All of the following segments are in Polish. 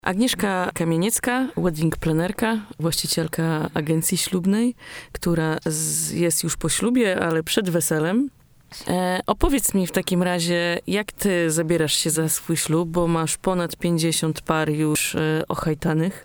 Agnieszka Kamieniecka, wedding planerka, właścicielka agencji ślubnej, która jest już po ślubie, ale przed weselem. Opowiedz mi w takim razie, jak ty zabierasz się za swój ślub, bo masz ponad 50 par już ochajtanych.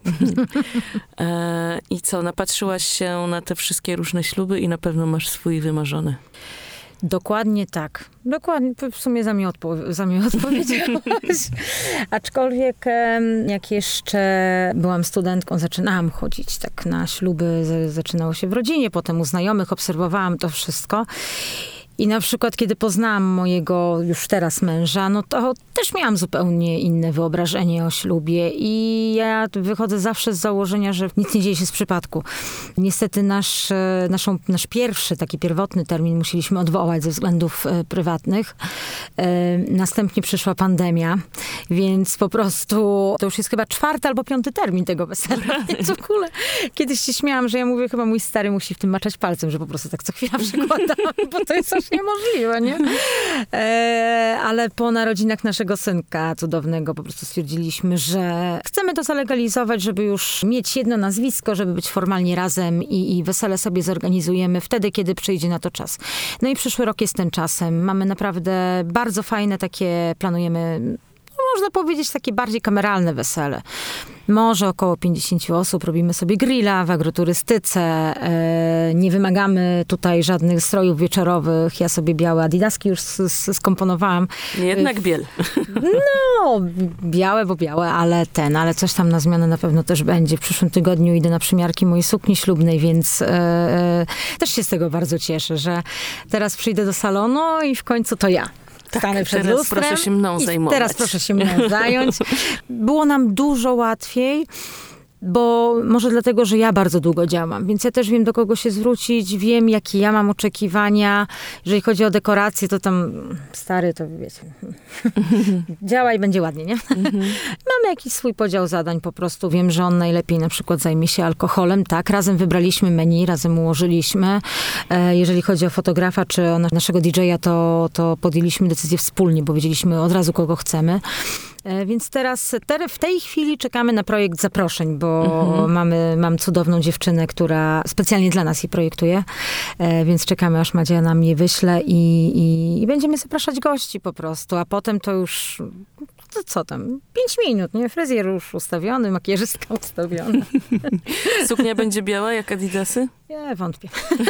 I co, napatrzyłaś się na te wszystkie różne śluby i na pewno masz swój wymarzony. Dokładnie tak. Dokładnie, w sumie za mnie odpowiedziałaś. Aczkolwiek jak jeszcze byłam studentką, zaczynałam chodzić tak na śluby, zaczynało się w rodzinie, potem u znajomych, obserwowałam to wszystko. I na przykład, kiedy poznałam mojego już teraz męża, no to też miałam zupełnie inne wyobrażenie o ślubie. I ja wychodzę zawsze z założenia, że nic nie dzieje się z przypadku. Niestety nasz pierwszy, taki pierwotny termin musieliśmy odwołać ze względów prywatnych. Następnie przyszła pandemia, więc po prostu to już jest chyba 4. albo 5. termin tego wesela. Więc w ogóle kiedyś się śmiałam, że ja mówię, chyba mój stary musi w tym maczać palcem, że po prostu tak co chwila przykładam, bo to jest aż niemożliwe, nie? Ale po narodzinach naszego synka cudownego po prostu stwierdziliśmy, że chcemy to zalegalizować, żeby już mieć jedno nazwisko, żeby być formalnie razem i wesele sobie zorganizujemy wtedy, kiedy przyjdzie na to czas. No i przyszły rok jest tym czasem. Mamy naprawdę bardzo fajne takie, planujemy, można powiedzieć, takie bardziej kameralne wesele. Może około 50 osób, robimy sobie grilla w agroturystyce, nie wymagamy tutaj żadnych strojów wieczorowych. Ja sobie białe adidaski już skomponowałam. Jednak biel. No, białe, bo białe, ale coś tam na zmianę na pewno też będzie. W przyszłym tygodniu idę na przymiarki mojej sukni ślubnej, więc też się z tego bardzo cieszę, że teraz przyjdę do salonu i w końcu to ja. Stanę przed teraz lustrem proszę się mną zajmować. Teraz proszę się mną zająć. Było nam dużo łatwiej, bo może dlatego, że ja bardzo długo działam, więc ja też wiem, do kogo się zwrócić, wiem, jakie ja mam oczekiwania. Jeżeli chodzi o dekoracje, to tam stary, to wiecie, działa i będzie ładnie, nie? Mamy jakiś swój podział zadań, po prostu wiem, że on najlepiej na przykład zajmie się alkoholem, tak? Razem wybraliśmy menu, razem ułożyliśmy. Jeżeli chodzi o fotografa, czy o naszego DJ-a, to podjęliśmy decyzję wspólnie, bo wiedzieliśmy od razu, kogo chcemy. Więc teraz w tej chwili czekamy na projekt zaproszeń, bo mam cudowną dziewczynę, która specjalnie dla nas je projektuje, więc czekamy, aż Madzia nam je wyśle i będziemy zapraszać gości po prostu, a potem to już... To co tam? 5 minut, nie? Fryzjer już ustawiony, makijażystka ustawiona. Suknia będzie biała jak adidasy? Nie, wątpię.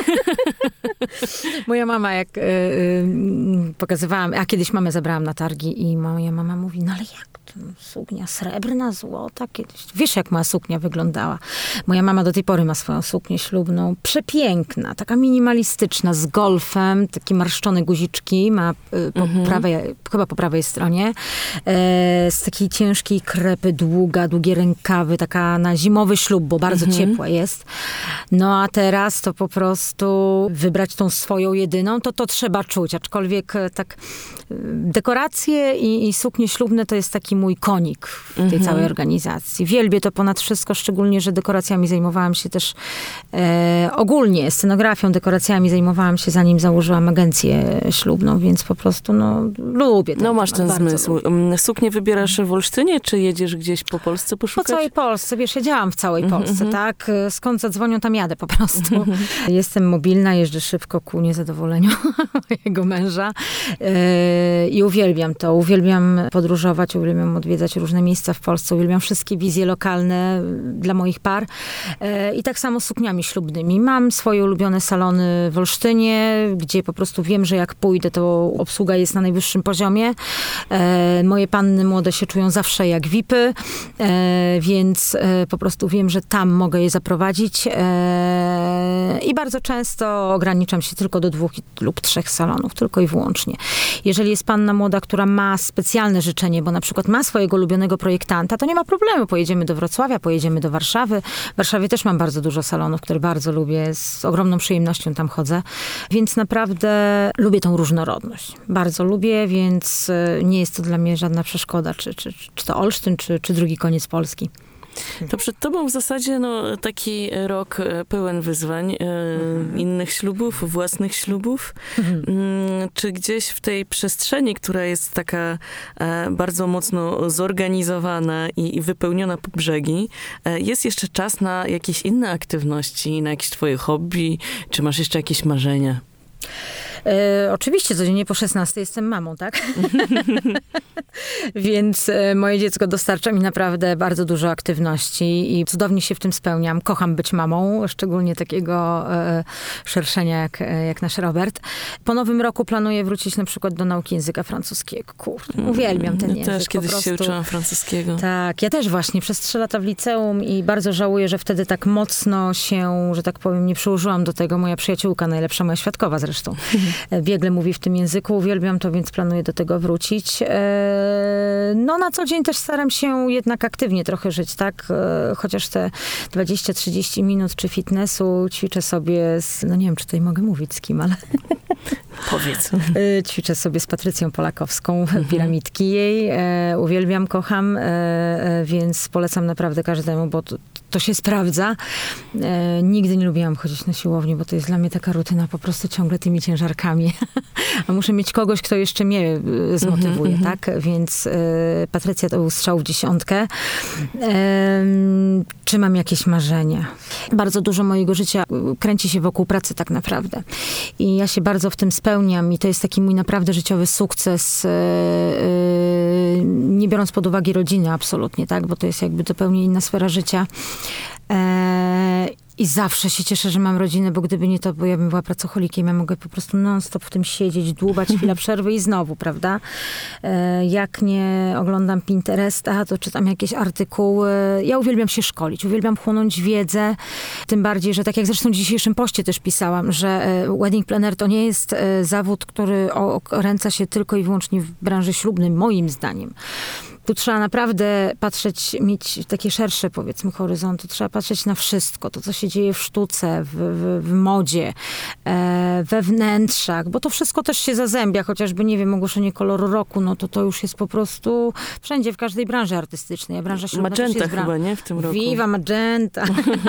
Moja mama, jak pokazywałam, a kiedyś mamę zabrałam na targi i moja mama mówi, no ale jak to? Suknia srebrna, złota kiedyś. Wiesz, jak moja suknia wyglądała? Moja mama do tej pory ma swoją suknię ślubną. Przepiękna, taka minimalistyczna, z golfem, takie marszczone guziczki, ma chyba po prawej stronie. Z takiej ciężkiej krepy, długie rękawy, taka na zimowy ślub, bo bardzo ciepła jest. No a teraz to po prostu wybrać tą swoją jedyną, to trzeba czuć. Aczkolwiek tak dekoracje i suknie ślubne to jest taki mój konik w tej całej organizacji. Wielbię to ponad wszystko, szczególnie, że dekoracjami zajmowałam się też ogólnie, scenografią, dekoracjami zajmowałam się, zanim założyłam agencję ślubną, więc po prostu lubię to. No masz ten zmysł. Suknię wybierasz w Olsztynie, czy jedziesz gdzieś po Polsce poszukać? Po całej Polsce. Wiesz, ja działam w całej Polsce, tak? Skąd zadzwonią, tam jadę po prostu. Jestem mobilna, jeżdżę szybko ku niezadowoleniu mojego męża i uwielbiam to. Uwielbiam podróżować, uwielbiam odwiedzać różne miejsca w Polsce, uwielbiam wszystkie wizje lokalne dla moich par i tak samo z sukniami ślubnymi. Mam swoje ulubione salony w Olsztynie, gdzie po prostu wiem, że jak pójdę, to obsługa jest na najwyższym poziomie. Moje panny młode się czują zawsze jak VIP-y, więc po prostu wiem, że tam mogę je zaprowadzić i bardzo często ograniczam się tylko do 2 lub 3 salonów, tylko i wyłącznie. Jeżeli jest panna młoda, która ma specjalne życzenie, bo na przykład ma swojego ulubionego projektanta, to nie ma problemu. Pojedziemy do Wrocławia, pojedziemy do Warszawy. W Warszawie też mam bardzo dużo salonów, które bardzo lubię. Z ogromną przyjemnością tam chodzę. Więc naprawdę lubię tą różnorodność. Bardzo lubię, więc nie jest to dla mnie żadna przeszkoda, czy to Olsztyn, czy drugi koniec Polski. To przed tobą w zasadzie taki rok pełen wyzwań, innych ślubów, własnych ślubów. Czy gdzieś w tej przestrzeni, która jest taka bardzo mocno zorganizowana i wypełniona po brzegi, jest jeszcze czas na jakieś inne aktywności, na jakieś twoje hobby? Czy masz jeszcze jakieś marzenia? Oczywiście, codziennie po 16 jestem mamą, tak? Więc moje dziecko dostarcza mi naprawdę bardzo dużo aktywności i cudownie się w tym spełniam. Kocham być mamą, szczególnie takiego szerszenia jak nasz Robert. Po nowym roku planuję wrócić na przykład do nauki języka francuskiego. Kurde, uwielbiam ten język. Ja też kiedyś się uczyłam francuskiego. Tak, ja też właśnie przez 3 lata w liceum i bardzo żałuję, że wtedy tak mocno się, że tak powiem, nie przyłożyłam do tego. Moja przyjaciółka, najlepsza moja świadkowa zresztą, biegle mówi w tym języku, uwielbiam to, więc planuję do tego wrócić. Na co dzień też staram się jednak aktywnie trochę żyć, tak? Chociaż te 20-30 minut czy fitnessu ćwiczę sobie nie wiem, czy tutaj mogę mówić z kim, ale... Powiedz. Ćwiczę sobie z Patrycją Polakowską, piramidki jej. Uwielbiam, kocham, więc polecam naprawdę każdemu, bo to się sprawdza. Nigdy nie lubiłam chodzić na siłownię, bo to jest dla mnie taka rutyna po prostu ciągle tymi ciężarkami. A muszę mieć kogoś, kto jeszcze mnie zmotywuje, tak? Więc Patrycja to był strzał w 10. Czy mam jakieś marzenia? Bardzo dużo mojego życia kręci się wokół pracy tak naprawdę. I ja się bardzo w tym spełniam i to jest taki mój naprawdę życiowy sukces, nie biorąc pod uwagę rodziny absolutnie, tak? Bo to jest jakby zupełnie inna sfera życia. I zawsze się cieszę, że mam rodzinę, bo gdyby nie to, bo ja bym była pracocholikiem, ja mogę po prostu non-stop w tym siedzieć, dłubać, chwila przerwy i znowu, prawda? Jak nie oglądam Pinteresta, to czytam jakieś artykuły. Ja uwielbiam się szkolić, uwielbiam chłonąć wiedzę, tym bardziej, że tak jak zresztą w dzisiejszym poście też pisałam, że wedding planner to nie jest zawód, który okręca się tylko i wyłącznie w branży ślubnej, moim zdaniem. Tu trzeba naprawdę patrzeć, mieć takie szersze, powiedzmy, horyzonty. Trzeba patrzeć na wszystko. To, co się dzieje w sztuce, w modzie, we wnętrzach, bo to wszystko też się zazębia. Chociażby, nie wiem, ogłoszenie koloru roku, to już jest po prostu wszędzie, w każdej branży artystycznej. A branża ślubna Magenta też jest chyba, nie? W tym roku. Viva Magenta.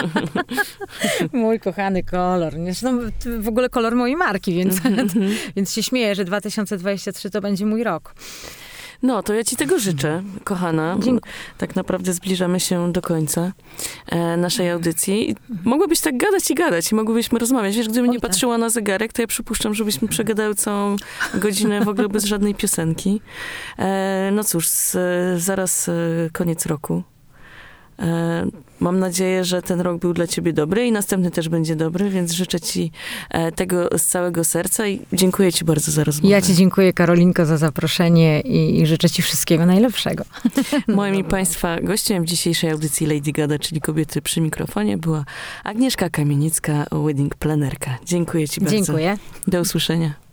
Mój kochany kolor. Zresztą w ogóle kolor mojej marki, więc się śmieję, że 2023 to będzie mój rok. To ja ci tego życzę, kochana. Dziękuję. Tak naprawdę zbliżamy się do końca naszej audycji. Mogłabyś tak gadać i gadać i mogłybyśmy rozmawiać. Wiesz, gdybym nie patrzyła na zegarek, to ja przypuszczam, żebyśmy przegadały całą godzinę w ogóle bez żadnej piosenki. Cóż, zaraz koniec roku. Mam nadzieję, że ten rok był dla ciebie dobry i następny też będzie dobry, więc życzę ci tego z całego serca i dziękuję ci bardzo za rozmowę. Ja ci dziękuję, Karolinko, za zaproszenie i życzę ci wszystkiego najlepszego. Moim i państwa gościem w dzisiejszej audycji Lady Gada, czyli Kobiety przy mikrofonie, była Agnieszka Kamienicka, wedding planerka. Dziękuję ci bardzo. Dziękuję. Do usłyszenia.